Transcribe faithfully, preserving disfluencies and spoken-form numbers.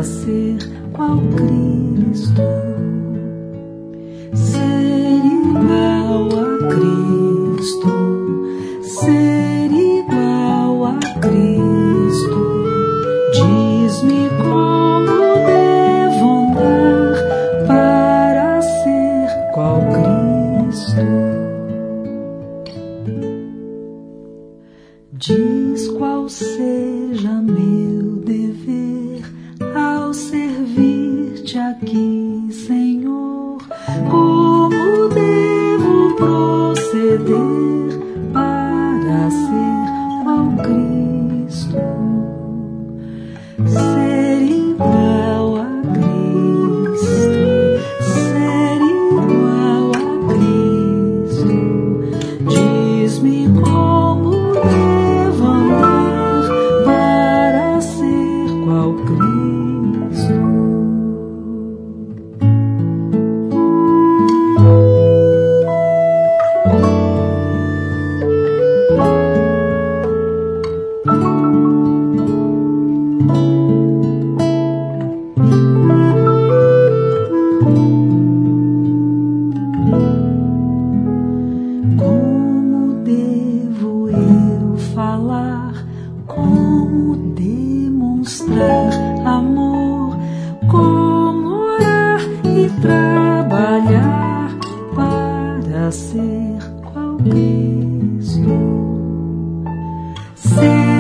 ser qual Cristo. Ser igual a Cristo, ser igual a Cristo. Diz-me como devo andar para ser qual Cristo. Diz qual seja meu dever ao servir-te aqui, Senhor. Como devo proceder para ser qual Cristo? Ser igual a Cristo, ser igual a Cristo. Diz-me como devo andar para ser qual Cristo. Como devo eu falar? Como demonstrar amor? Como orar e trabalhar para ser qual Cristo? Ser